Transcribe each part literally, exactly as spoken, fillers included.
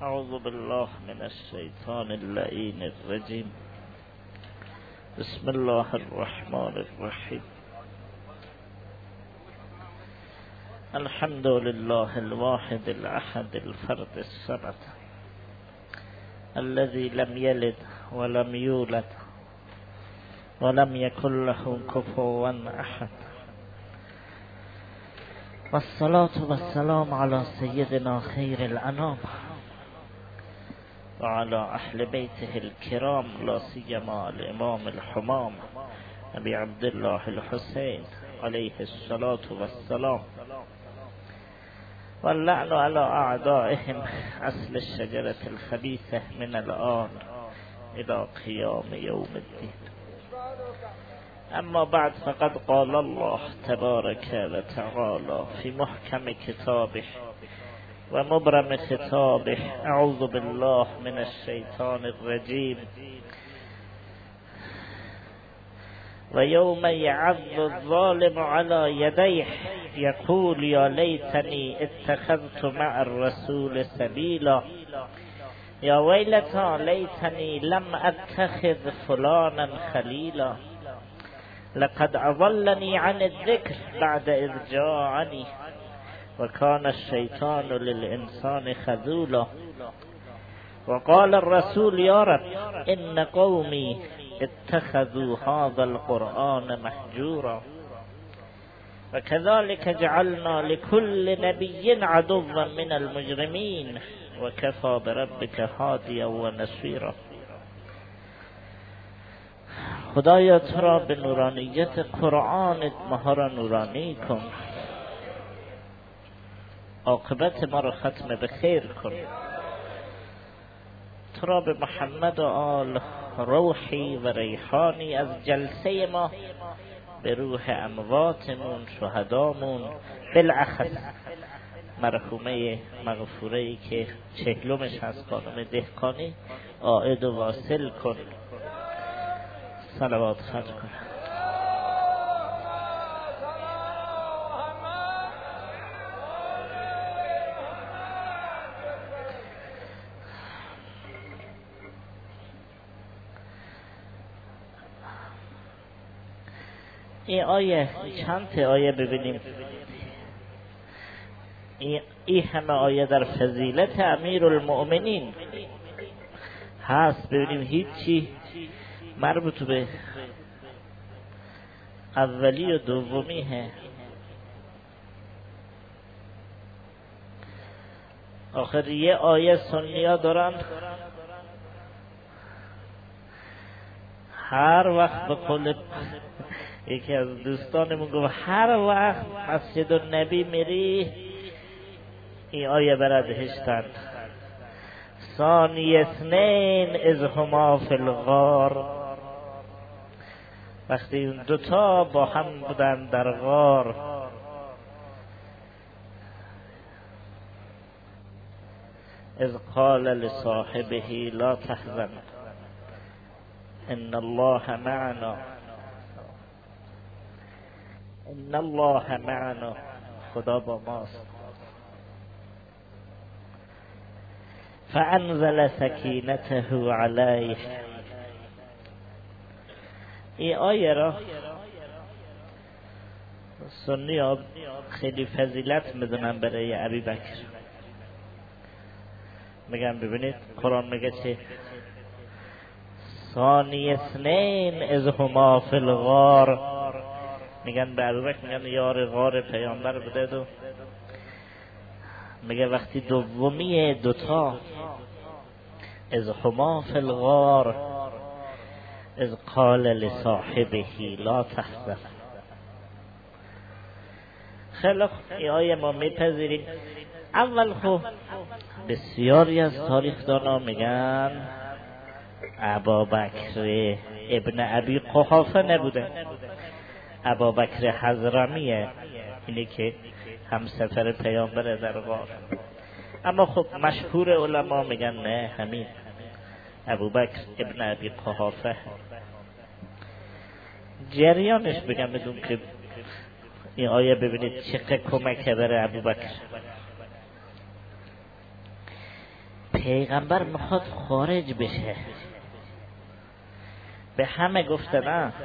اعوذ بالله من الشیطان اللعین الرجیم. بسم الله الرحمن الرحیم. الحمد لله الواحد الأحد الفرد الصمد الذي لم يلد ولم يولد ولم يكن له كفوا أحد، والصلاة والسلام على سيدنا خير الأنام وعلى أهل بيته الكرام، لا سيما الإمام الحمام أبي عبد الله الحسين عليه الصلاة والسلام، واللعن على أعدائهم أصل الشجرة الخبيثة من الآن إلى قيام يوم الدين. أما بعد، فقد قال الله تبارك وتعالى في محكم كتابه ومبرم خطابه: أعوذ بالله من الشيطان الرجيم. ويوم يعض الظالم على يديه يقول يا ليتني اتخذت مع الرسول سبيلا يا ويلتى ليتني لم أتخذ فلانا خليلا لقد أضلني عن الذكر بعد إذ جاءني وكان الشيطان للإنسان خذولا. وقال الرسول يا رب إن قومي اتخذوا هذا القرآن مهجورا. وكذلك جعلنا لكل نبي عدوا من المجرمين وكفى بربك هاديا ونصيرا. خدایا تو را به نورانیت قرآن ما را نورانی کن، عاقبت ما را ختم به خیر کن. تو را به محمد و آل روحی و ریحانی از جلسه ما به روح امواتمون، شهدامون، بالاخص مرحومه مغفوره‌ای که چهلمش از خانم دهقانی عائد و واصل کن. صلوات خرج کن. این آیه چند تا آیه ببینیم. این همه آیه در فضیلت امیر المؤمنین هست. ببینیم هیچی مربوط به اولی و دومی ہے. آخر یه آیه سنیا دارن هر وقت به قول یکی از دوستانمون گفت هر وقت مسجد النبی میری این آیه برات هشتن: ثانی اثنین اذ هما فی الغار. وقتی این دوتا با هم بودن در غار، اذ قال لصاحبه لا تحزن ان الله معنا ان الله معنا، خدا با ماست. فانزل سکینته علیه. این آیه را سنی ها خیلی فضیلت میدونن برای ابی بکر. میگن ببینید قرآن میگه چه؟ ثانی اثنین اذ هما فی الغار. میگن به ابی بکر میگن یار غار پیامبر بوده. و میگه وقتی دومی دوتا اذ هما فی الغار اذ قال لصاحبه لا تحزن. خیلی این آیه ما میپذیریم. اول خب بسیاری از تاریخ دانا میگن ابوبکر ابن ابی قحافه نبوده، ابوبکر حضرمیه، اینی که هم سفر پیامبر در غار. اما خب مشهور علما میگن نه، همین ابوبکر ابن ابی قحافه. جریانش بگم بدون که این آیه ببینید چقدر کمک برای ابوبکر. پیغمبر میخواد خارج بشه. به همه گفته نه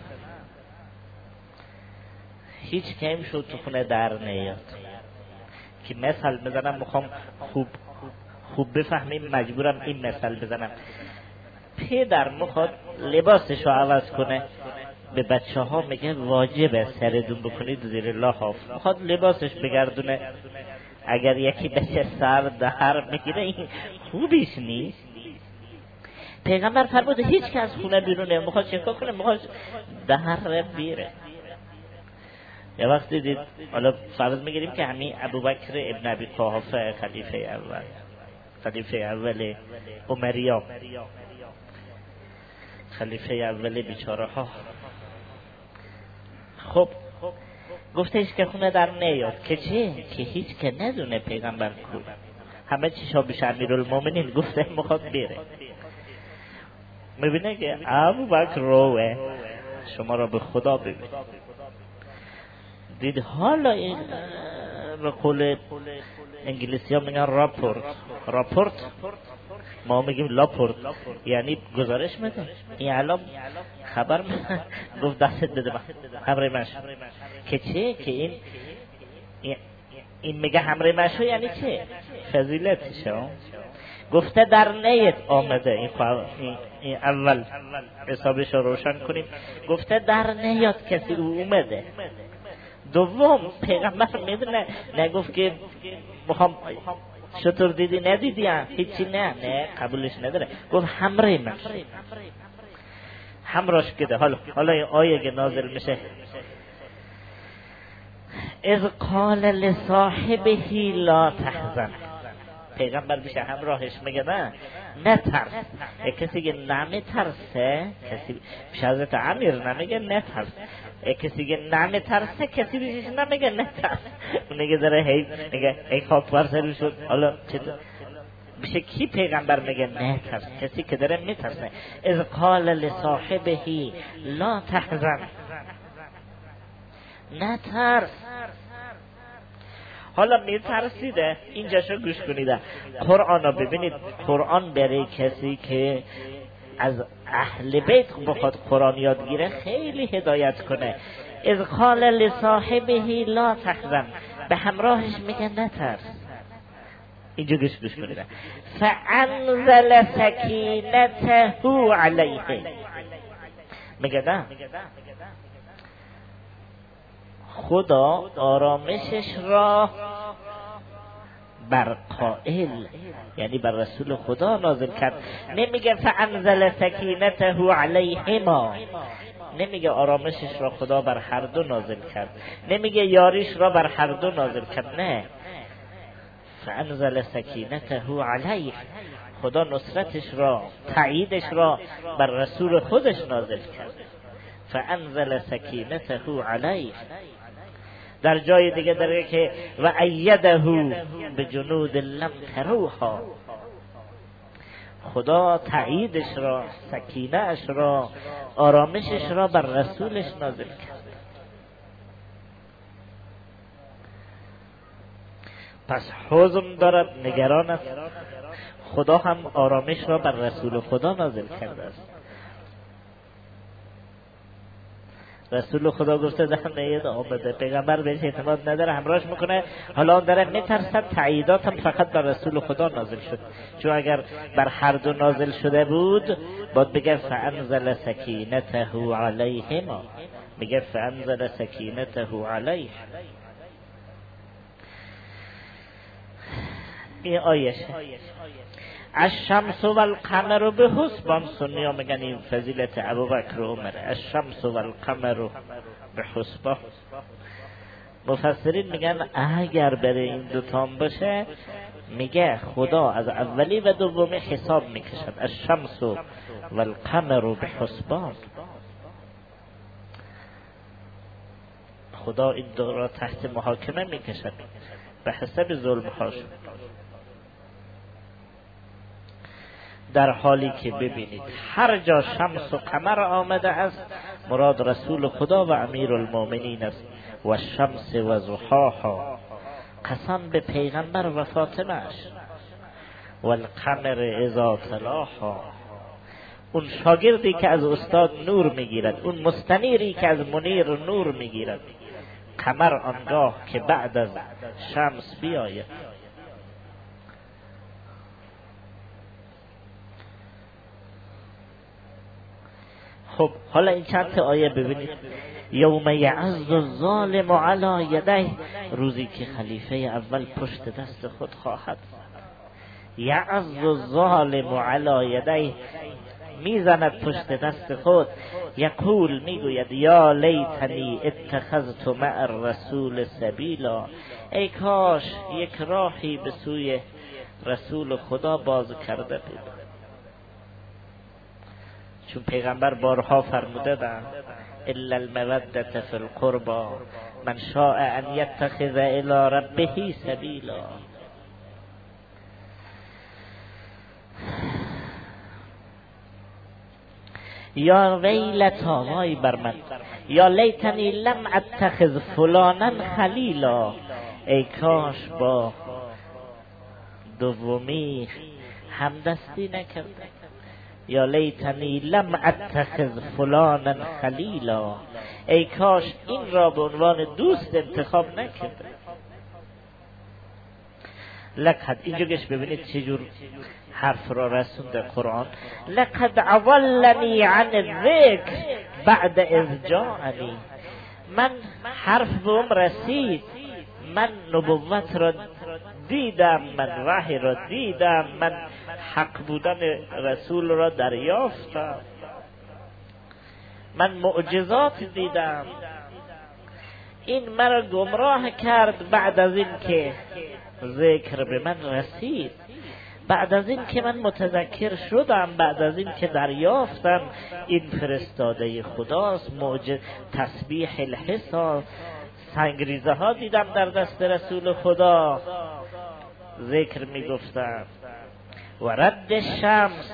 هیچ کم شد تو خونه در نیاد. که مثال بزنم میخوام خوب خوب بفهمیم مجبورم این مثال بزنم. پدر میخواد لباسشو عوض کنه، به بچه ها میگه واجبه سردون بکنید زیر لحاف، میخواد لباسش بگردونه. اگر یکی بچه سر در میگیره این خوبیش نیست. پیغمبر فرموده هیچ که از خونه بیرونه میخواد چکار کنه، میخواد در بیره. یه وقت دیدید، حالا فرض میگیریم که همین ابوبکر ابن ابی قحافه خلیفه اول خلیفه اول عمریا، خلیفه اول بیچاره ها، خب گفته هیچ که خونه در نیاد که چه؟ که هیچ که ندونه پیغمبر کو. همه چیشا بیش امیرالمومنین گفته میخواد بیره. میبینه که ابوبکر روه، شما را به خدا ببین. دید حالا این به قول انگلیسی ها میگن راپورت، راپورت ما میگیم لاپورت، یعنی گزارش میده. این الان خبر میده، گفت دستت بده من همراه مش که چه؟ که این این میگه همراه مشو یعنی چه؟ فضیلتشه. گفته در نیت آمده. این, این, این اول حسابش رو روشن کنیم. گفته در نیت کسی او اومده. دوم پیغمبر میدونه، نگفت که بخوام چطور دیدی ندیدی هیچی، نه نه قبولش نداره. گفت همراه من همراش کده. حالا حالا این آیه که نازل میشه، اذ قال لصاحبه لا تحزن، پیغمبر میشه همراهش میگه نه نترس. کسی که نمیترسه، کسی پیش حضرت امیر نمیگه نترس. کسی که نمیترسه کسی بیشش نمیگه نترس. اون نگه داره هی میگه ای خاک بر سر شد. حالا چطور میشه کی پیغمبر میگه نترس؟ کسی که داره میترسه. اذ قال لصاحبه لا تحزن، نترس. حالا میترسیده، اینجا شو گوش کنیده. قرآن رو ببینید، قرآن برای کسی که از اهل بیت بخواد قرآن یاد گیره خیلی هدایت کنه. اذ قال لصاحبه لا تحزن، به همراهش میگه نترس. اینجا گوش گوش کنیده. فانزل سکینته علیه، میگه نه خدا آرامشش را بر قائل، یعنی بر رسول خدا نازل کرد. نمیگه فانزل سکینته علیهما، نمیگه آرامشش را خدا بر هر دو نازل کرد، نمیگه یاریش را بر هر دو نازل کرد، نه فانزل سکینته علیه، خدا نصرتش را، تاییدش را بر رسول خودش نازل کرد. فانزل سکینته علیه. در جای دیگه داره که و ایده به جنود لم تروها، خدا تاییدش را، سکینه اش را، آرامشش را بر رسولش نازل کرد. پس حزن دارد، نگران است، خدا هم آرامش را بر رسول خدا نازل کرده است. رسول خدا گفته در نیت آمده، پیغمبر بهش اعتماد نداره، همراهش میکنه. حالا داره میترسد، تاییدات هم فقط بر رسول خدا نازل شد، چون اگر بر هر دو نازل شده بود باید بگه فانزل سکینته علیهما، میگه فانزل سکینته علیه. این آیشه الشمس و القمر به حسبان، سنی ها میگن این فضیلت ابوبکر و عمر، الشمس و القمر به حسبان. مفسرین میگن اگر برای این دوتان باشه، میگه خدا از اولی و دومی حساب میکشد. الشمس و القمر به حسبان، خدا این دو را تحت محاکمه میکشد به حسب ظلم هاشون. در حالی که ببینید هر جا شمس و قمر آمده است مراد رسول خدا و امیر المومنین است. و شمس و ضحاها، قسم به پیغمبر و فاطمهش. والقمر اذا تلاها. اون شاگردی که از استاد نور میگیرد، اون مستنیری که از منیر نور میگیرد. قمر آنگاه که بعد از شمس بیاید. خب حالا این چند تا آیه ببینید. یوم یعض الظالم علی یدیه، روزی که خلیفه اول پشت دست خود خواهد. یعض الظالم علی یدیه، میزند پشت دست خود. یقول، میگوید یا لیتنی اتخذت مع الرسول سبیلا، ای کاش یک راهی به سوی رسول خدا باز کرده بود. چون پیغمبر بارها فرموده ده الا المودة فی القربى من شاء ان یتخذ الی ربه سبیلا. یا ویلتا، وای بر من، یا لیتنی لم اتخذ فلانا خلیلا، ای کاش با دومی همدستی نکردم. یا لیتنی لم اتخذ فلانا خلیلا، ای کاش این را به عنوان دوست انتخاب نکردم. لقد، اینجا گش ببینید چجور حرف را رسوند قرآن. لقد عضلنی عن الذکر بعد اذ جاءنی، من حرف بهم رسید، من نبوت را دیدم، من وحی را دیدم، من حق بودن رسول را دریافتم، من معجزات دیدم. این مرا گمراه کرد بعد از این که ذکر به من رسید، بعد از این که من متذکر شدم، بعد از این که دریافتم این فرستاده خداست. معجزه تسبیح الحسا، سنگریزه ها دیدم در دست رسول خدا، ذکر میگفتم. و رد شمس،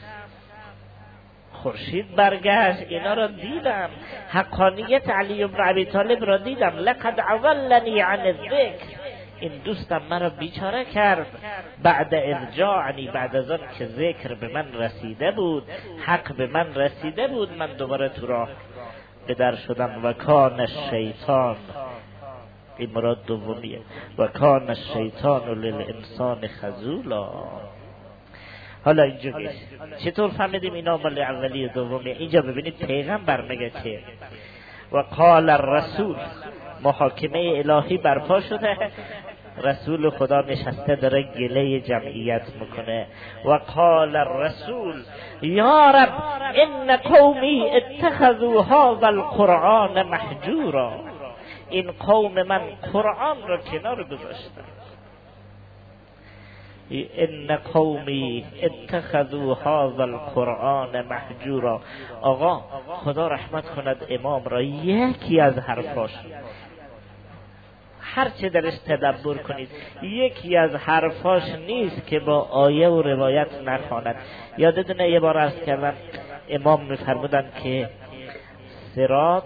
خورشید برگشت، اینا را دیدم. حقانیت علی بن ابی طالب را دیدم. لقد عضلنی عن الذکر، این دوستم مرا بیچاره کرد. بعد اذ جاءنی، بعد از آن که ذکر به من رسیده بود، حق به من رسیده بود، من دوباره تو راه به در شدم. و کان الشیطان، این مراد دومیه، و کان الشیطان للانسان خذولا. حالا اینجا چطور فهمیدیم اینا مال اولی و دومیه؟ اینجا ببینید پیغمبر میگه که و قال الرسول، محاکمه الهی برپا شده، رسول خدا نشسته داره گله جمعیت میکنه. و قال الرسول یا رب ان قومی اتخذوا هذا القرآن محجورا، این قوم من قرآن را کنار گذاشتن. ان قومی اتخذوا هذا القرآن محجورا. آقا خدا رحمت کند امام را، یکی از حرفاش، هر چه درش تدبر کنید، یکی از حرفاش نیست که با آیه و روایت نخواند. یادتونه یه بار عرض کردم امام میفرمودن که صراط،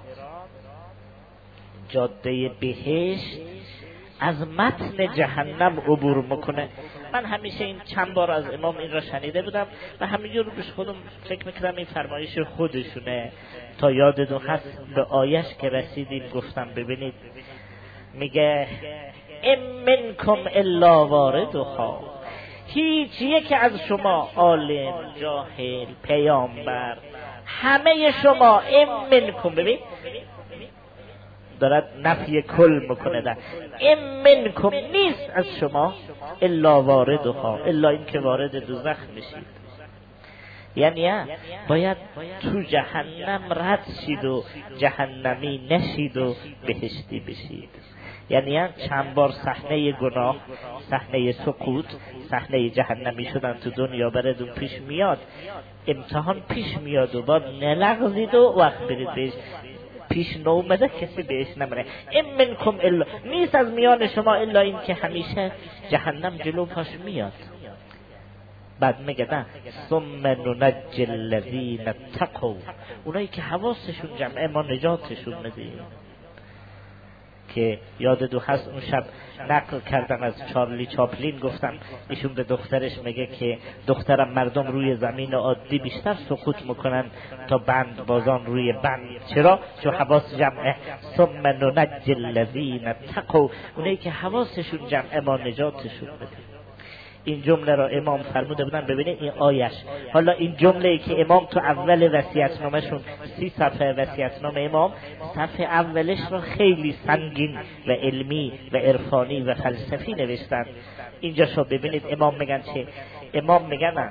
جاده بهشت، از متن جهنم عبور میکنه. من همیشه این چند بار از امام این را شنیده بودم و همینجور بهش خودم فکر میکردم این فرمایش خودشونه. تا یادتون هست به آیش که رسیدیم گفتم ببینید، میگه ام منکم الا واردها، هیچ یک از شما، عالم، جاهل، پیامبر، همه شما، ام منکم، ببین دارد نفی کل میکنه، در ام منکم، نیست از شما الا واردها، الا این که وارد دوزخ میشید. یعنی باید تو جهنم رد شید و جهنمی نشید و بهشتی بشید. یعنی چند بار صحنه گناه، صحنه سقوط، صحنه جهنمی شدن تو دنیا بردون پیش میاد، امتحان پیش میاد و باید نلغزید و وقت برید بهش. پیش نومده کسی بهش نمره. ام منکم الا، نیست از میان شما الا این که همیشه جهنم جلو پاش میاد. بعد میگه نه ثم ننجی الذین اتقوا، اونایی که حواسشون جمعه ما نجاتشون میدیم، که یاد دو هست اون شب نقل کردم از چارلی چاپلین، گفتم ایشون به دخترش میگه که دخترم مردم روی زمین عادی بیشتر سقوط میکنن تا بند بازان روی بند. چرا؟ چون حواس جمعه. ثم ننجی الذین اتقوا، اونایی که حواسشون جمعه ما نجاتشون بده. این جمله را امام فرموده بودن. ببینید این آیش. حالا این جمله ای که امام تو اول وصیت‌نامه‌شون، سی صفحه وصیت‌نامه امام، صفحه اولش را خیلی سنگین و علمی و عرفانی و فلسفی نوشتن. اینجا شو ببینید امام میگن چه؟ امام میگن نه،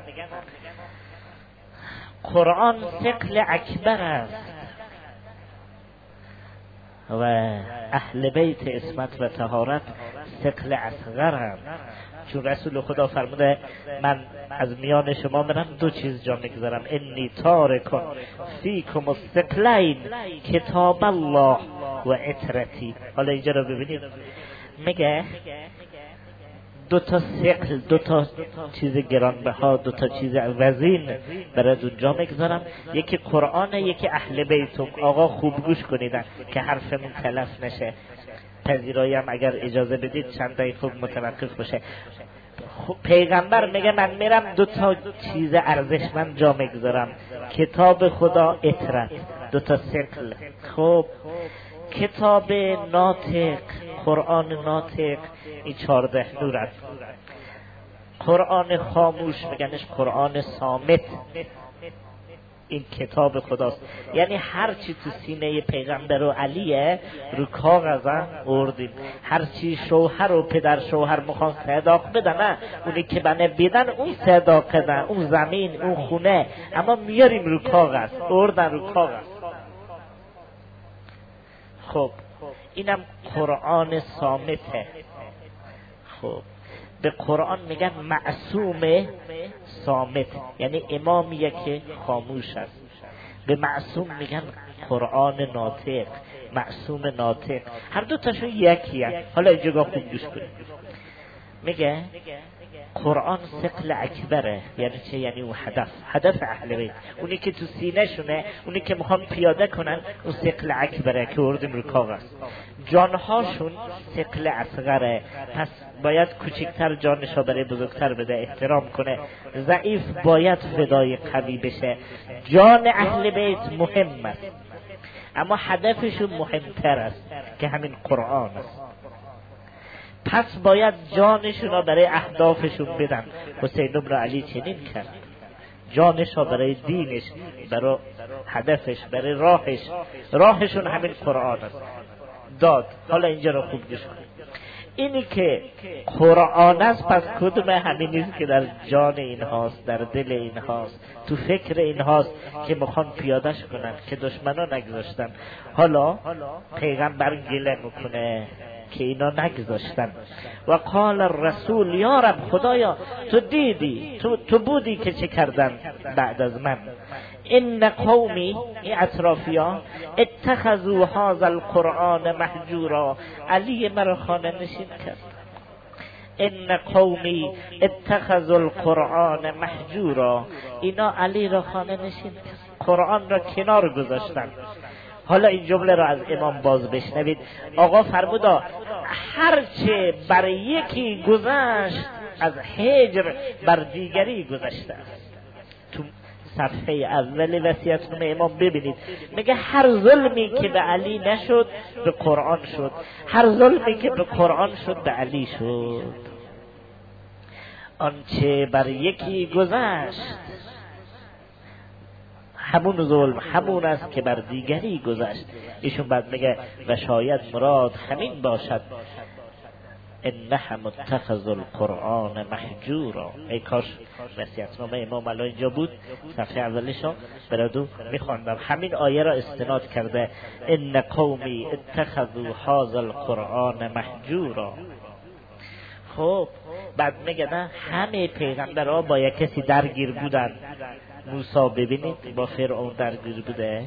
قرآن ثقل اکبر است و اهل بیت عصمت و طهارت ثقل اصغرند. چون رسول خدا فرموده من از میان شما میرم دو چیز جا میگذارم، انی تارکم فیکم الثقلین کتاب الله و عترتی. حالا اینجا رو ببینید، میگه دو تا ثقل، دو تا چیز گرانبها، دو تا چیز وزین برای اونجا میگذارم. یکی قرآن، یکی اهل بیتم. آقا خوب گوش کنیدن که حرفمون تلف نشه. پذیرایم اگر اجازه بدید چند دقیقه خوب متوقف باشه. پیغمبر میگه من میرم دو تا چیز ارزشمند جا میگذارم، کتاب خدا، اطرت، دو تا ثقل. خب کتاب ناطق، قرآن ناطق، این چارده نور است. قرآن خاموش میگنش قرآن صامت، این کتاب خداست. یعنی هر چی تو سینه پیغمبر و علیه رو کاغذ آوردیم. هر چی شوهر و پدر شوهر میخوان صداق بدن، اونی که بنه بدن اون صداق بدن، اون زمین، اون خونه، اما میاریم رو کاغذ، آوردن رو کاغذ. خب اینم قرآن صامته. خب به قرآن میگن معصوم صامت، یعنی امامیه که خاموش است. به معصوم میگن قرآن ناطق، معصوم ناطق. هر دو تاشون یکیه. حالا اینجا خوب گوش کنید. میگه قرآن ثقل اکبره. یعنی چه؟ یعنی اون هدف، هدف اهل بیت، اونی که تو سینه شونه، اونی که میخوان پیاده کنن، اون ثقل اکبره که وردیم رو کاغذ. جانهاشون ثقل اصغره، پس باید کوچکتر جانشو برای بزرگتر بده، احترام کنه. ضعیف باید فدای قوی بشه. جان اهل بیت مهم است، اما هدفشون مهمتر است که همین قرآن است. پس باید جانشون را برای اهدافشون بدن. حسین بن علی چنین کرد، جانش را برای دینش، برای هدفش، برای راهش. راهشون همین قرآن است، داد. حالا اینجا را خوب گوش کنید. اینی که قرآن است، پس کدوم همین نیست که در جان اینهاست، در دل اینهاست، تو فکر اینهاست که میخوان پیادش کنن، که دشمنا نگذاشتن. حالا پیغمبر گله میکنه که اینا نگذاشتن. و قال الرسول یا رب، خدایا تو دیدی، تو, تو بودی که چه کردن بعد از من. ان قومی، این اطرافیان، اتخذوا هذا القرآن مهجورا، علی مرا خانه نشین کرد. ان قومی اتخذوا القرآن مهجورا، اینا علی را خانه نشین کرد، قرآن را کنار گذاشتن. حالا این جمله را از امام باز بشنوید. آقا فرمودا هرچه بر یکی گذشت از هجر بر دیگری گذشته است. تو صفحه اول وصیت‌نامه امام ببینید، میگه هر ظلمی که به علی نشد به قرآن شد، هر ظلمی که به قرآن شد به علی شد. آنچه بر یکی گذشت همون ظلم همون است که بر دیگری گذشت. ایشون بعد میگه و شاید مراد همین باشد، انهم اتخذوا القرآن مهجورا. ای کاش وصیت‌نامه امام الان اینجا بود، صفحه اولشو برادو میخواندم. همین آیه را استناد کرده، ان قومی اتخذوا هذا القرآن مهجورا. خب بعد میگه نه همه پیغمبرها با یک کسی درگیر بودن. موسی ببینید با فرعون درگیر بوده،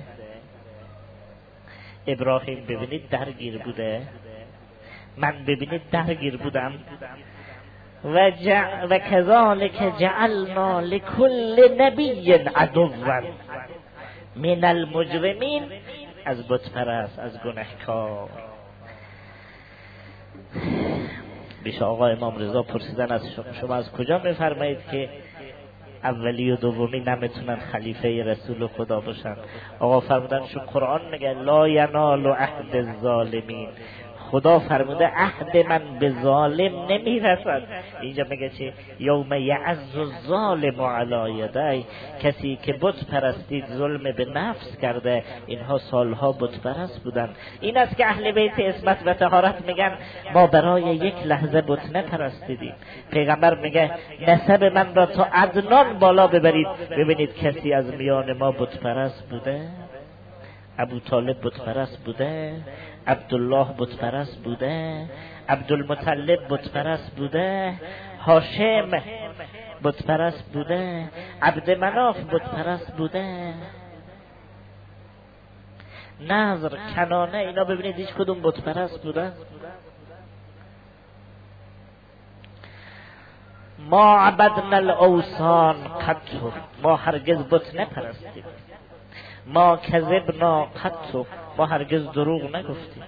ابراهیم ببینید درگیر بوده، من ببینید درگیر بودم. و, جع... و کذالک جعلنا لكل نبی عدوا من المجرمین، از بت پرست، از گناهکار. بیش آقا امام رضا پرسیدن از شما, شما از کجا میفرمایید که اولی و دومی نمیتونن خلیفه رسول خدا باشن؟ آقا فرمودن چون قرآن میگه لا ینال عهد الظالمین، خدا فرموده عهد من به ظالم نمیرسد. اینجا میگه چه؟ یوم یعز الظالم علی یدی، کسی که بت پرستید ظلم به نفس کرده، اینها سالها بت پرست بودن. این است که اهل بیت عصمت و طهارت میگن ما برای یک لحظه بت نپرستیدیم. پیغمبر میگه نسب من را تا عدنان بالا ببرید ببینید کسی از میان ما بت پرست بوده؟ ابو طالب بت پرست بوده؟ عبدالله بت پرست بوده؟ عبدالمطلب بت پرست بوده؟ هاشم بت پرست بوده؟ عبد مناف بت پرست بوده؟ نظر، کنانه، اینا ببینید هیچ کدوم بت پرست بوده؟ ما عبدنا الاوثان قط، ما هرگز بت نپرستیم. ما کذبنا قط، ما هرگز دروغ نگفتیم.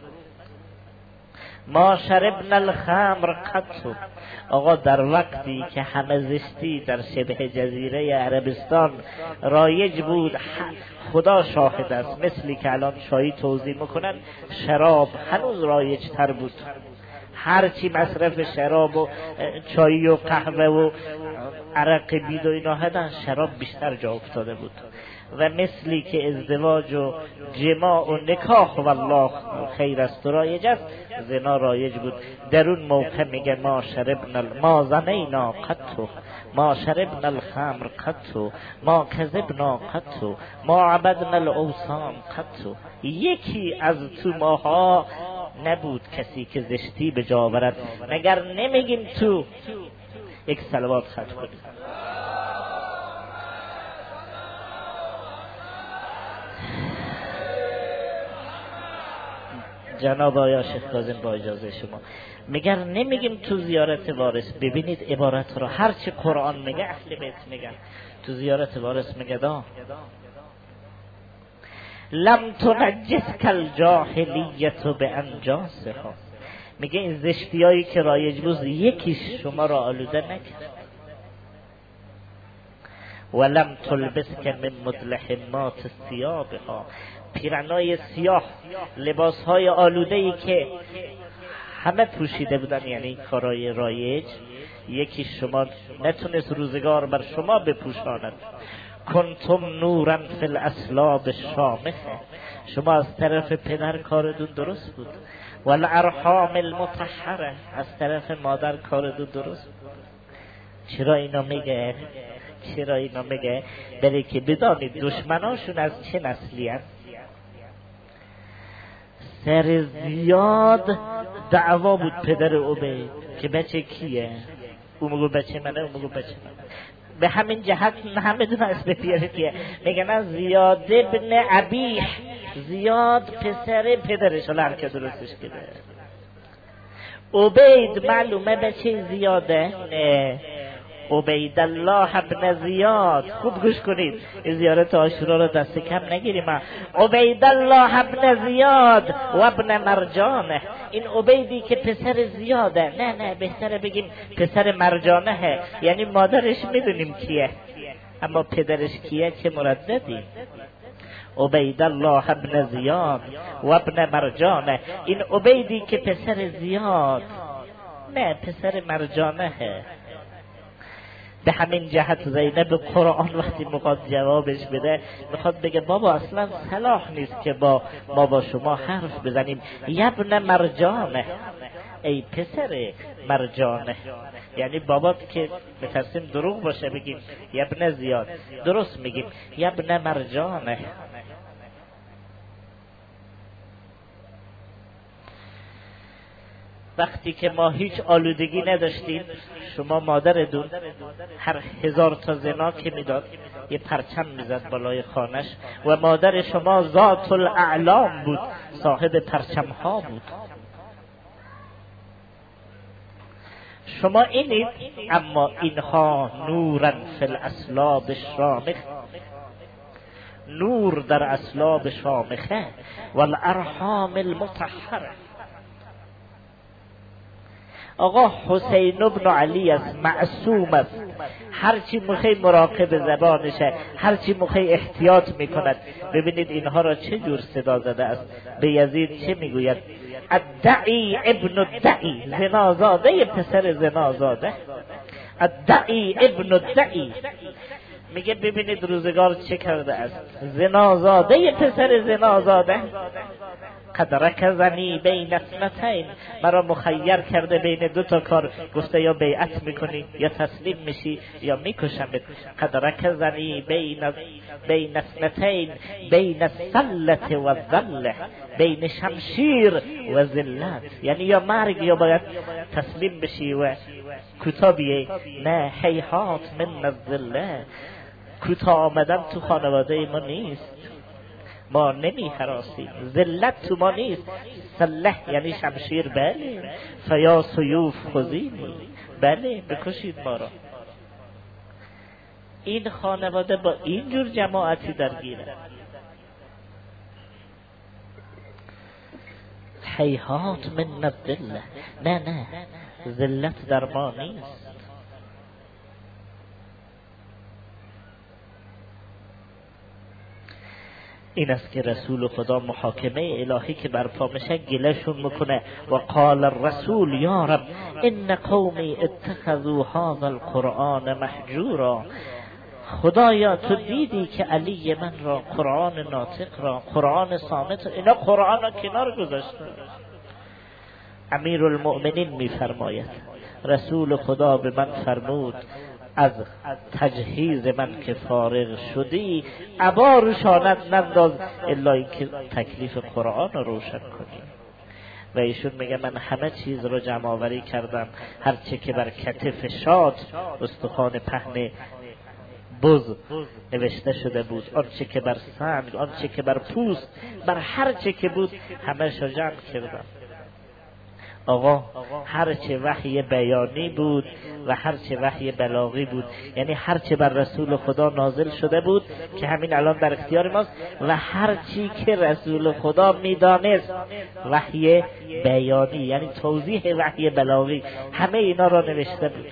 ما شربنا الخمر قط، آقا در وقتی که همه زشتی در شبه جزیره عربستان رایج بود، خدا شاهد است، مثلی که الان شایی توضیح میکنن، شراب هنوز رایج تر بود. هرچی مصرف شراب و چای و قهوه و عرق بید و اینا هدن، شراب بیشتر جا افتاده بود. و مثلی که ازدواج و جماع و نکاح والله خیر است و رایج است، زنا رایج بود. در اون موقع میگه ما شربنا ما زنینا قط، ما شربنا الخمر قط، ما کذبنا قط، ما عبدنا الاوثان قط. یکی از تو ماها نبود کسی که زشتی به جا آورد، مگر نمیگیم تو؟ یک صلوات ختم کنید. جناب آیا شیخ کاظم با اجازه شما، میگر نمیگیم تو زیارت وارث؟ ببینید عبارت را، هرچی قرآن میگه اهل بیت میگن. تو زیارت وارث میگه دا لم تنجس کل جاهلیت بانجاسها، میگه این زشتیایی که رایج بود یکیش شما را آلوده نکرد. ولم تلبس که من مدلحمات ثیابها، پیرنای سیاه، لباسهای آلوده‌ای که همه پوشیده بودن، یعنی کارای رایج، یکی شما نتونست روزگار بر شما بپوشاند. کنتم نورا فی الاسلاب شامخه، شما از طرف پدر کارتون درست بود. والارحام المطهره، از طرف مادر کارتون درست بود. چرا اینا میگه؟ چرا اینا میگه؟ برای که بدانید دشمناشون از چه نسلی هست. سر زیاد دعوا بود پدر عبید که بچه کیه؟ اون موقع بچه منه، اون موقع بچه منه. به همین جهت همه دونه اسم پیره کیه؟ میگن زیاد ابن عبیح، زیاد پسر پدرش، حالا هر که درستش کرده. عبید معلومه بچه زیاده؟ نه، عبید الله ابن زیاد. خوب گوش کنید، این زیارت عاشورا رو دست کم نگیریم. عبید الله ابن زیاد و ابن مرجانه، این عبیدی که پسر زیاده، نه نه بهتره بگیم پسر مرجانه، یعنی مادرش میدونیم کیه اما پدرش کیه چه مرددی. عبید الله ابن زیاد و ابن مرجانه، این عبیدی که پسر زیاد، نه پسر مرجانه. به همین جهت زینب قرآن وقتی میخواد جوابش بده، میخواد بگه بابا اصلا صلاح نیست که با ما با شما حرف بزنیم. یبن مرجانه، ای پسر مرجانه، یعنی بابات که بترسیم دروغ باشه بگیم یبن زیاد، درست میگیم یبن مرجانه. وقتی که ما هیچ آلودگی نداشتیم، شما مادرتون هر هزار تا زنا که میداد یه پرچم میزد بالای خانش و مادر شما ذات الاعلام بود، صاحب پرچم ها بود. شما اینید، اما اینها نورا فی الاسلاب شامخ، نور در اسلاب شامخه. والارحام المطهره، آقا حسین ابن علی است، معصوم است، هرچی مخی مراقب زبانشه، هرچی مخی احتیاط میکند. ببینید اینها را چه جور صدا زده است. به یزید چه میگوید؟ الدعی ابن الدعی، زنازاده پسر زنازاده، الدعی ابن الدعی. میگه ببینید روزگار چه کرده است، زنازاده پسر زنازاده. قد رکزنی بین اثنتین، مرا مخیر کرده بین دو تا کار، گفته یا بیعت میکنی یا تسلیم میشی یا میکشمت. قد رکزنی بین بین اثنتین، بین السلة و الذله، بین شمشیر و ذلت، یعنی یا مرگ یا باید تسلیم بشی و کتابیه. نه، هیهات من الذله، کوتاه آمدن تو خانواده ما نیست، ما نمی حراسیم، ذلت تو ما نیست. سلح یعنی شمشیر، بله. فیا سیوف خذینی، بله بکشید ما را. این خانواده با اینجور جماعتی درگیره. هیهات من الذله، نه نه، ذلت در ما نیست. این است که رسول خدا محاکمه الهی که برپا میشه گلهشون میکنه. و قال الرسول یا رب ان قومی اتخذوا هذا القرآن محجورا. خدایا تو دیدی که علی من را، قرآن ناطق را، قرآن صامت، اینا قرآن را کنار گذاشته. امیر المؤمنین میفرماید رسول خدا به من فرمود از تجهیز من که فارغ شدی ابا روشانت ننداز الا اینکه تکلیف قرآن رو روشن کنی. و ایشون میگه من همه چیز رو جمع آوری کردم، هرچه که بر کتف شاد استخوان پهن بز نوشته شده بود، آنچه که بر سنگ، آنچه که بر پوست، بر هر چه که بود همه رو جمع کردم. آقا هرچه وحی بیانی بود و هرچه وحی بلاغی بود، یعنی هرچه بر رسول خدا نازل شده بود که همین الان در اختیار ماست، و هرچی که رسول خدا میدانست وحی بیانی یعنی توضیح وحی بلاغی، همه اینا را نوشته بود.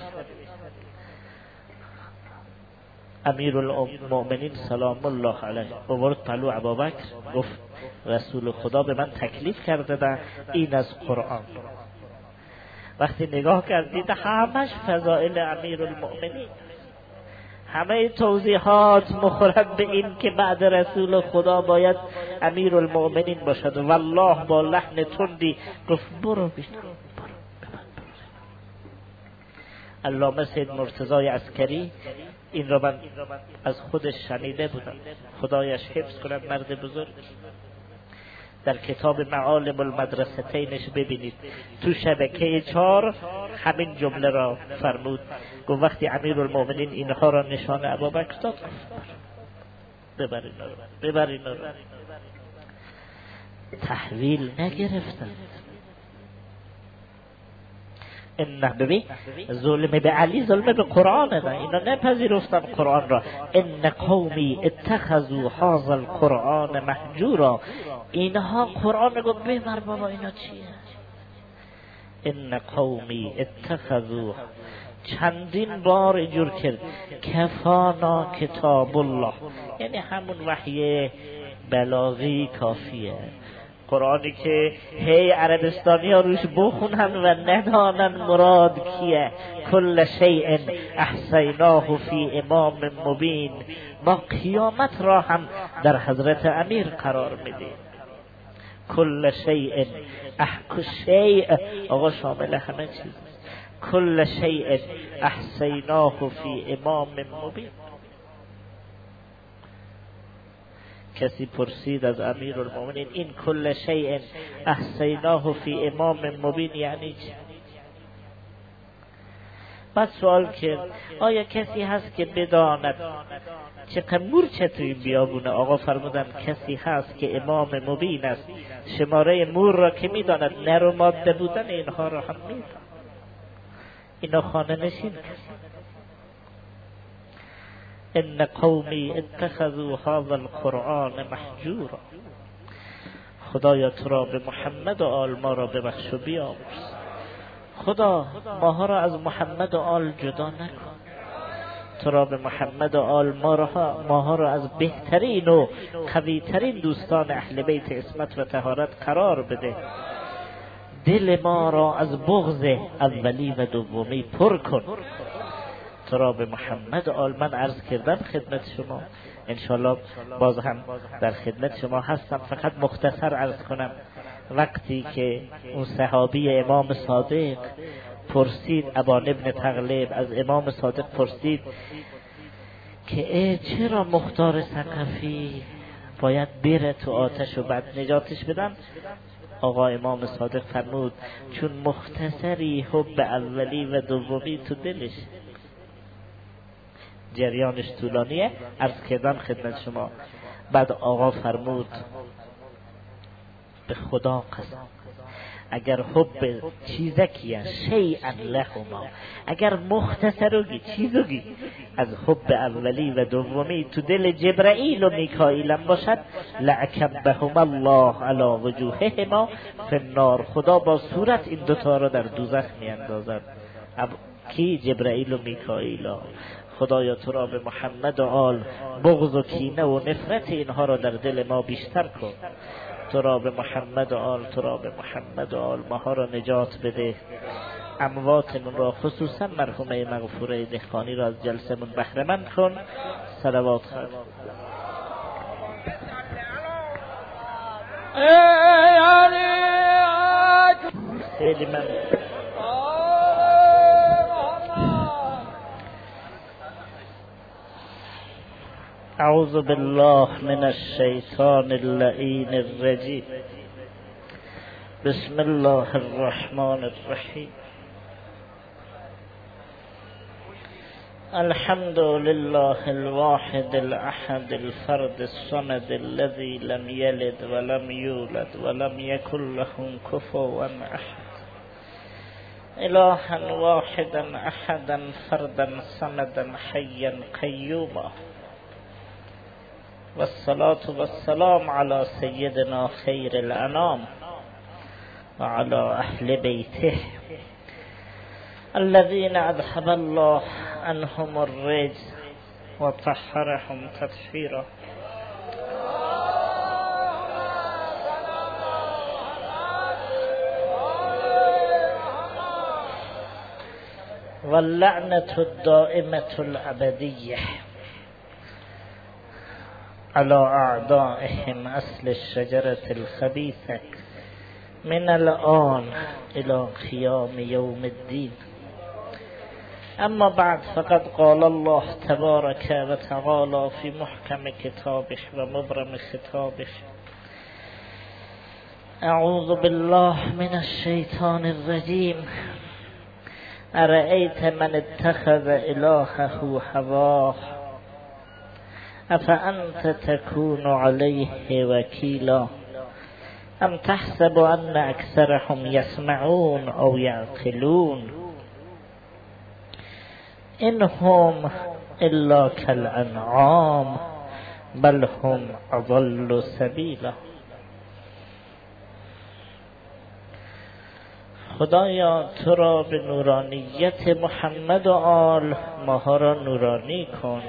امیر المؤمنین سلام الله علیه آورد پلو ابوبکر، گفت رسول خدا به من تکلیف کرده ده این از قرآن. وقتی نگاه کردید همش فضائل امیر المؤمنین، همه توضیحات مخرب به این که بعد رسول خدا باید امیر المؤمنین باشد. والله با لحن تندی گفت برو بیشتر برو. علامه سید مرتضی عسکری این را من از خودش شنیده بودم، خدایش حفظ کند، مرد بزرگ. در کتاب معالم المدرستینش ببینید تو شبکه چهار همین جمله را فرمود. گفت وقتی امیر المؤمنین اینها را نشان ابوبکر داد ببر اینا رو، ببر اینا رو. تحویل نگرفتند. ان ببین ظلم به علی ظلم به قرآن نه، اینا نپذیرفتن قرآن را. ان قومی اتخذوا هذا القرآن محجورا، اینها قرآن رو ببر بابا اینا چیه. ان قومی اتخذوا، چندین بار اینجور کرد کفانا کتاب الله، یعنی همون وحی بلاغی کافیه. قرآنی که هی عربستانی ها روش بخونن و ندانن مراد کیه. کل شیء احصیناه فی امام مبین، ما قیامت را هم در حضرت امیر قرار میدیم. کل شیء احک شیء آقا شامل همه چیز. کل شیء احصیناه فی امام مبین. کسی پرسید از امیر المؤمنین این کل شیء احصیناه فی امام مبین یعنی چی؟ بعد سوال کرد آیا کسی هست که بداند چه مورچه توی بیابونه؟ آقا فرمودن کسی هست که امام مبین است، شماره مور را که میداند، نر و ماده بودن اینها را هم میداند. اینا خانه نشین. ان قومی اتخذوا هذا القرآن محجورا. خدایا تو را به محمد و آل ما را ببخش و بیامرز. خدا ماها را از محمد و آل جدا نکن، تو را به محمد و آل ماها را از بهترین و قویترین دوستان اهل بیت عصمت و طهارت قرار بده. دل ما را از بغض اولی و دومی پر کن. تو را به محمد و آل، من عرض کردم خدمت شما، انشالله باز هم در خدمت شما هستم. فقط مختصر عرض کنم، وقتی که اون صحابی امام صادق پرسید، ابان ابن تغلب از امام صادق پرسید که چرا مختار ثقفی باید بره تو آتش و بعد نجاتش بدن؟ آقا امام صادق فرمود چون مختصری حب اولی و دومی تو دلش، جریانش طولانیه، عرض کردم خدمت شما. بعد آقا فرمود به خدا قسم اگر حب چیزکیه شیئا لهما، اگر مختصروگی چیزوگی از حب اولی و دومی تو دل جبرائیل و میکائیل باشد، لعکبهما الله علی وجوههما فی النار، خدا با صورت این دوتا را در دوزخ میاندازد. کی؟ جبرائیل و میکائیل. خدایا تو را به محمد و آل بغض و کینه و نفرت اینها را در دل ما بیشتر کن. تو را به محمد و آل، تو را به محمد و آل ماها را نجات بده. امواتمون را خصوصا مرحومه مغفوره دهقانی را از جلسه من بهره مند کن. صلوات خواهد خیلی من اعوذ بالله من الشیطان اللعین الرجیم. بسم الله الرحمن الرحیم. الحمد لله الواحد الاحد الفرد الصمد الذي لم يلد ولم يولد ولم يكن له كفوا احد، الها واحدا احدا فردا صمدا حيا قيوما، والصلاة والسلام على سيدنا خير الأنام وعلى أهل بيته الذين أذهب الله عنهم الرجس وطهرهم تطهيرا. واللعنة الدائمة الأبدية على أعدائهم أصل الشجرة الخبيثة من الآن إلى قيام يوم الدين. أما بعد، فقد قال الله تبارك وتعالى في محكم كتابه ومبرم خطابه: أعوذ بالله من الشيطان الرجيم. أرأيت من اتخذ إلهه هواه أفأنت تكون عليه وكيلا أم تحسب أن أكثرهم يسمعون أو يعقلون إنهم إلا كالأنعام بل هم أضل سبيلا. خدایا تو را به نورانیت محمد و آل ماها را نورانی کن،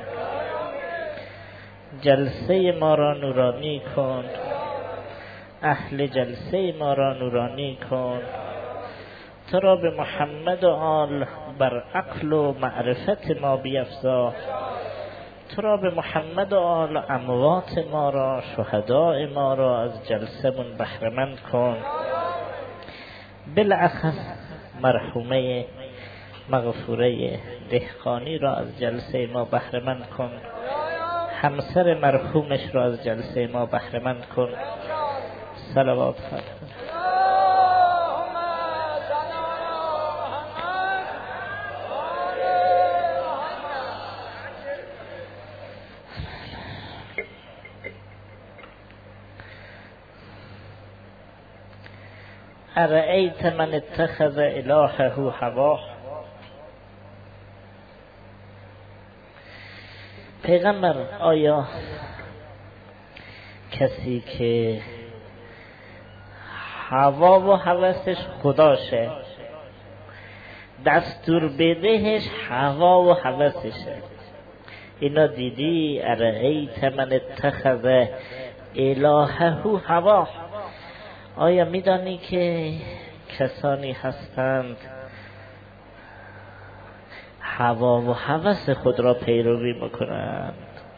جلسه ما را نورانی کن، اهل جلسه ما را نورانی کن. تو را به محمد و آل بر عقل و معرفت ما بیفزا. تو را به محمد و آل اموات ما را، شهداء ما را از جلسه من بهره مند کن. بالاخص مرحومه مغفوره دهقانی را از جلسه ما بهره مند کن. همسر مرحومش را از جلسه ما بهره مند کن. صلوات خواهد. ارأیت من اتخذ الهه هواه. پیغمبر، آیا کسی که هوا و هوسش خداشه دستور بدهش هوا و هوسشه. اینا دیدی ارأیت من اتخذ الهه هوا، آیا میدانی که کسانی هستند هوا و هوس خود را پیروی میکنند؟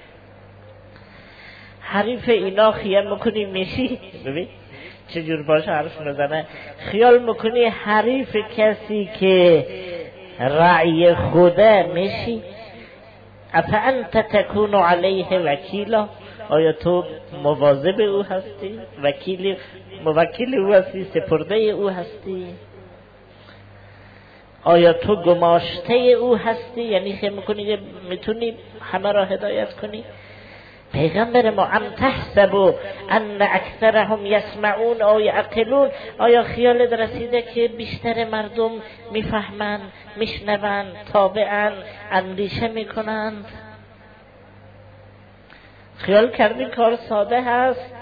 حریف اینا خیال میکنی میشی؟ ببین چجور باشه حرف میزنه. خیال میکنی حریف کسی که رأی خوده میشی؟ افانت تکون علیه وکیلا، آیا تو مواظب او هستی؟ وکیل موکل او هستی؟ سپرده او هستی؟ آیا تو گماشته او هستی؟ یعنی خیال میکنی که میتونی همه را هدایت کنی؟ پیغمبر ما ام تحسبوا ان اکثرهم یسمعون او یعقلون، آیا خیالت رسیده که بیشتر مردم میفهمند، میشنوند، تابعن، اندیشه میکنند؟ خیال کردی کار ساده هست؟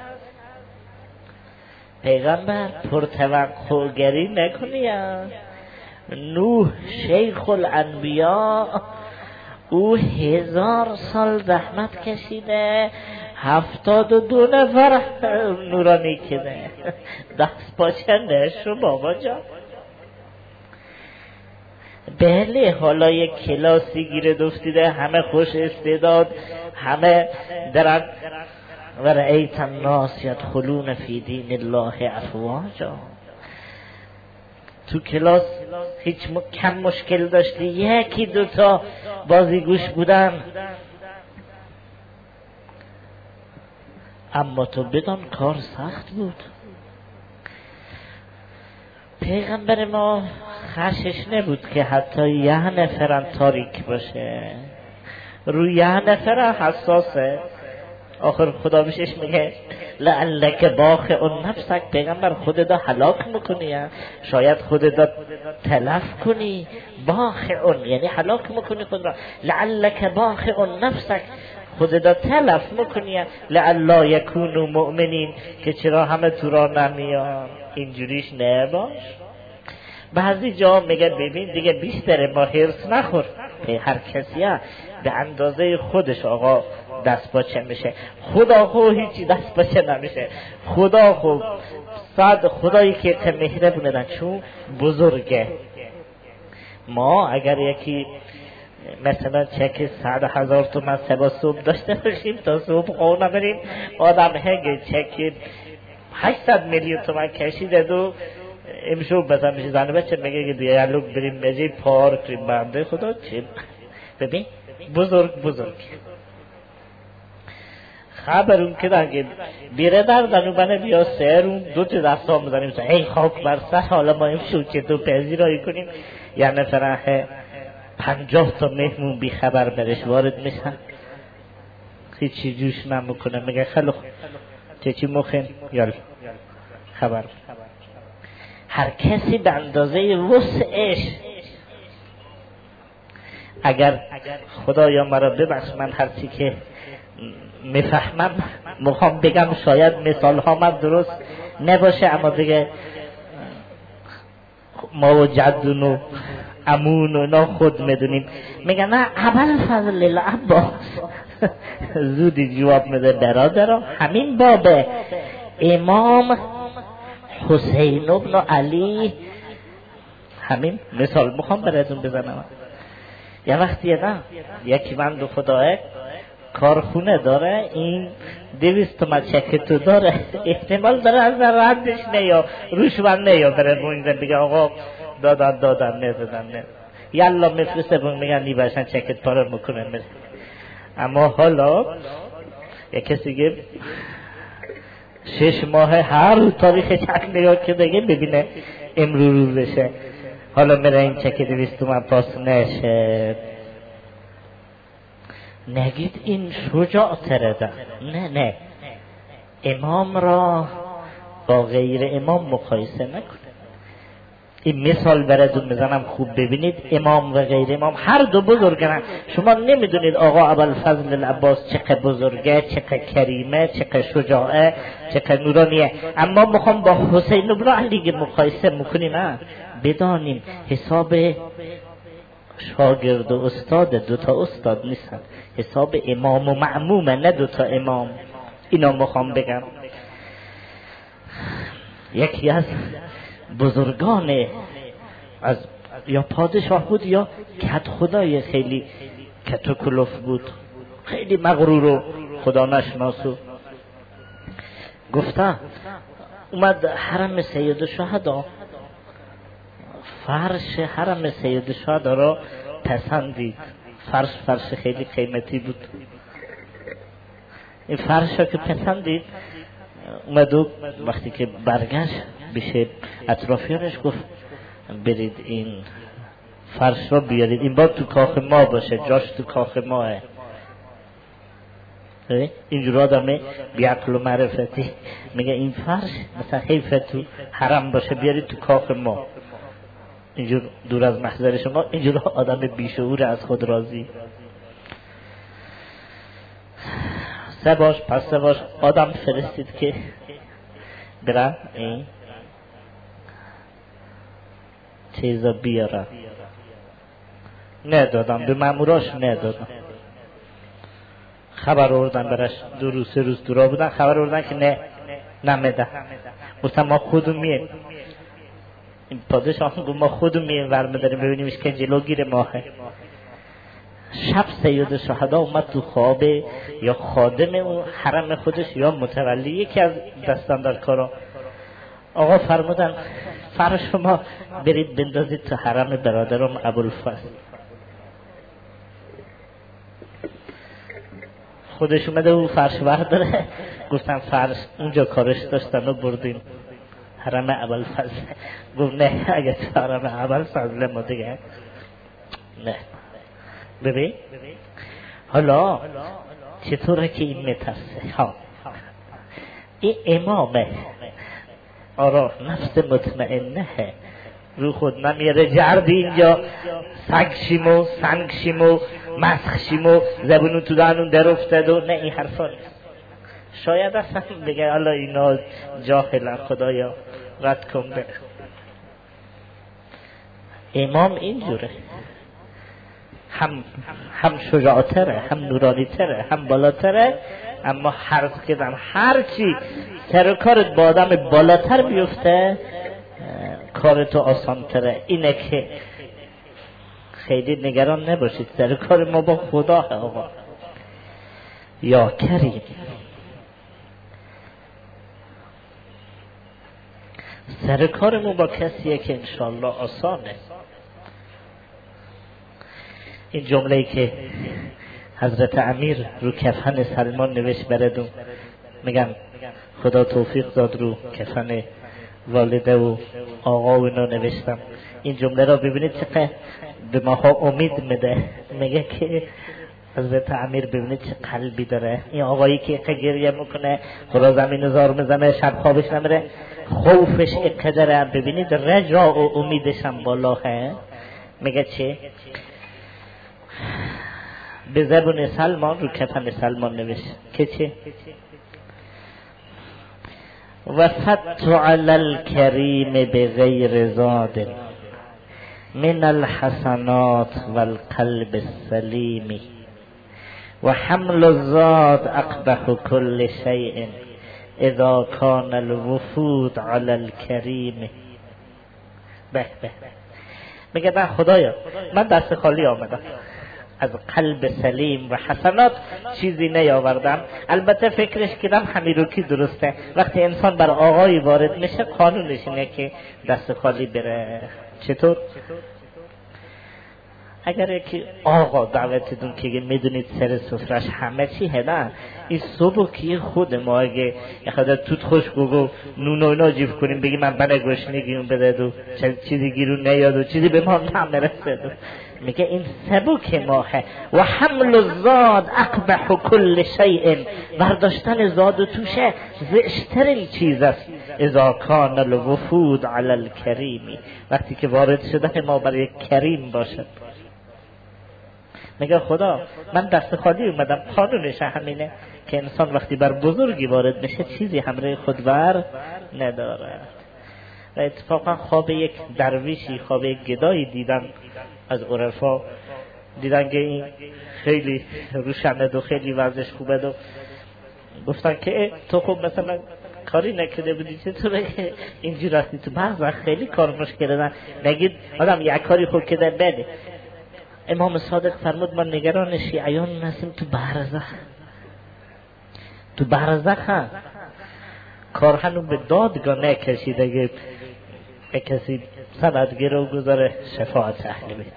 پیغمبر پرتوقعگری نکنی. نوح شیخ الانبیاء، او هزار سال زحمت کشیده، هفتاد و دو نفر نورانی کده، دست پاچه نشو بابا جان. بله حالا یک کلاسی گیره دفتیده، همه خوش استعداد، همه درن و رأیت الناس یدخلون فی دین الله افواجا. تو کلاس هیچ م... کم مشکل داشتی، یکی دوتا بازیگوش بودن، اما تو بدان کار سخت بود. پیغمبر ما خشش نبود که حتی یه نفرم تاریک باشه، روی یه نفرم حساسه. آخر خدا بشش میگه لعلک باخع نفسک، پیغمبر خودت هلاک میکنی، شاید خودت تلف کنی. باخع یعنی هلاک میکنی خود را. لعلک باخع نفسک، خودت تلف میکنی. لعلا یکونوا مؤمنین، که چرا همه تو را نمیان. اینجوریش نباش. بعضی جا میگه ببین دیگه بیشتر ما هرس نخور، هر کسی به اندازه خودش آقا دست باچه میشه. خدا خو هیچی دست باچه نمیشه. خدا خو صد خدایی که مهربونه ندن، چون بزرگه. ما اگر یکی مثلا چک صد هزار تومن سبا صبح داشته باشیم تا صبح خونه بریم، آدم هنگه چک هشتصد میلیون تومن کشیده دو امشو بزن میشه زنه بچه میگه که بیا یلوک بریم مجی پارک بنده خدا چه. ببین بزرگ بزرگ خبرون که دنگه بیره در دنوبنه بیا سهرون دو تا دست ها بزنیم ای خاک بر سر، حالا ما این شو که تو پذیرایی کنیم. یعنی فرح پنجاه تا مهمون بی خبر برش وارد میشن، هیچی جوش نمیکنه، میگه خلو چه چی مخین یال خبر. هر کسی به اندازه وسعش. اگر خدایا مرا ببخش من هرچی که میفهمم میخوام بگم، شاید مثال ها من درست نباشه، اما دیگه ما و جدون و امون و اینا خود میدونیم. میگن نه ابوالفضل العباس زودی جواب میده برادرها، همین بابه امام حسین ابن علی، همین مثال میخوام براتون بزنم. یه وقتی نه یکی بند خداه کارخونه داره، این دویست تومن چک تو داره، احتمال داره از ردش نیا روش من نیا بره بونیدن بگه آقا دادن دادن نه دادن نه یلا مفلسه بون میگن نی برشن چکت پاره میکنه میره. اما حالا یک کسی که شش ماه هر تاریخ چک نگاه که دیگه ببینه امرو روزشه، حالا میره این چک دویست تومن پاس نشه. نگید این شجاع ترده، نه نه، امام را با غیر امام مقایسه نکنه. این مثال براتون میزنم خوب ببینید، امام و غیر امام هر دو بزرگن. شما نمیدونید آقا ابوالفضل العباس چقدر بزرگه، چقدر کریمه، چقدر شجاعه، چقدر نورانیه. اما میخوام با حسین ابن علی مقایسه میکنیم، نه بدانیم حساب شاگرد و استاد دوتا استاد نیستن، حساب امام و معمومه، نه دوتا امام. اینا میخوام بگم یکی از بزرگان از یا پادشاه بود یا کت خدای خیلی کت و کلوف بود، خیلی مغرور و خدا نشناسو. گفته اومد حرم سید الشهدا، فرش حرم سید الشهدا را پسندید. فرش فرش خیلی قیمتی بود. این فرش را که پسندید اومد و وقتی که برگشت بشه اطرافیانش گفت برید این فرش را بیارید، این باید تو کاخ ما باشه، جاش تو کاخ ماه. اینجور آدمه بیعقل و معرفتی میگه این فرش مثلا حیفه تو حرم باشه، بیارید تو کاخ ما. اینجور دور از محضر شما، اینجور آدم بیشعور از خود راضی. سه باش پس سه باش آدم فرستید که برن این چیزا بیارن. ندادم به ماموراش، ندادم. خبر آوردن برش، دو روز سه روز دورا بودن، خبر آوردن که نه نمیده. گفتم ما خودمون میم. این پادشاه گفت ما خودمون میم ور میداریم ببینیمش که جلوگیر ماهه. شب سید شهدا اومد تو خواب یا خادم اون حرم خودش یا متولی یکی از دستاندرکارا، آقا فرمودن فرش شما برید بندازید تو حرم برادرم ابوالفضل. خودش اومده او فرش برداره، گفتن فرش اونجا کارش داشتن و بردیم حرم ابوالفضل. گفت نه اگه تو حرم ابوالفضل ما دیگه نه. ببین حالا چطوره که این میترسه. ها این امامه آرا نفس مطمئنه، رو خود نمیره جردی اینجا سگ شیمو سنگ شیمو مسخ شیمو زبونو تو دهنون در افتد و نه این حرفا نیست. شاید اصلا بگه الله اینا جاهلن خدایا رد کن بره. امام اینجوره، هم هم شجاعتره، هم نورانیتره، هم بالاتره. اما حرف کردن هر چی سر کارت با آدم بالاتر بیفته کارتو آسان تره. اینه که خیلی نگران نباشید، سر کار ما با خدا آقا. یا کریم سر کارمون با کسیه که انشالله آسانه. این جمله‌ای که حضرت امیر رو کفن سلمان نوشت بردون، میگن خدا توفیق داد رو کفن والده و آقا و اینا نوشتم. این جمله را ببینید چقدر به ماها امید میده. میگه که حضرت امیر ببینید چه قلبی داره. این آقایی که گریه میکنه، خدا زمین زار میزنه، شب خوابش نمیره، خوفش اقدره. ببینید رجا و امیدش هم بالاه. میگه چه؟ به زبون سلمان رو کفن سلمان نوشت که چه؟ وفدت علی الکریم بغیر زاد من الحسنات والقلب السلیم و حمل الزاد اقبح كل شيء اذا كان الوفود علی الکریم. به به میگه نه خدایا من دست خالی آمدم، از قلب سلیم و حسنات چیزی نیاوردم. البته فکرش کردم همین رو که درسته، وقتی انسان بر آقای وارد میشه قانونش اینه که دست خالی بره. چطور؟ اگر یکی آقا دعوتتون که میدونید سر سفرش همه چی هنه، این صبح که خود ما اگه اخدا توت خوش گو نون و اینا جیب کنیم بگیم من بله گوشنگیون بده دو چیزی گیرون نیاد و چیزی به ما نمیرسه دو. میگه این سبک ماهه. و حمل الزاد اقبح کل شیء، برداشتن زاد و توشه زشترین چیز است. اذا کان الوفود علی الکریم، وقتی که وارد شدن ما برای کریم باشد. میگه خدا من دست خالی اومدم، قانونش همینه که انسان وقتی بر بزرگی وارد میشه چیزی همراه خود بر نداره. و اتفاقا خواب یک درویشی، خواب یک گدایی دیدن از عرفا، دیدن که این خیلی روشنه و خیلی وضعش خوبه و گفتن که تو خب مثلا کاری نکرده بودی چطوره که اینجور راستی تو بعض وقت خیلی کار مشکله نه نگید آدم یک کاری خوب کده بده. امام صادق فرمود ما نگران شیعیان هستیم تو برزخ، تو برزخ هم کار هنو به دادگاه نکشید اگه کسی سندگی رو گذاره شفاعت اهل بیت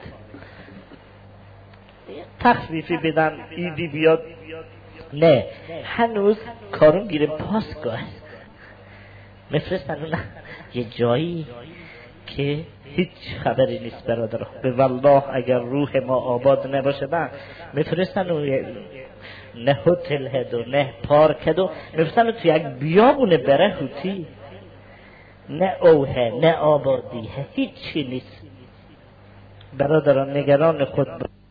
تخفیفی بدن ایدی بیاد، نه هنوز کارون گیره پاسگاه مفرستن اون یه جایی که هیچ خبری نیست برادر. به والله اگر روح ما آباد نباشه نه مفرستن اون نه هتل هد و نه پارک هد و مفرستن تو یک بیابون بره هوتی، نه اوه نه آبادی هیچی نیست. برادران نگران خود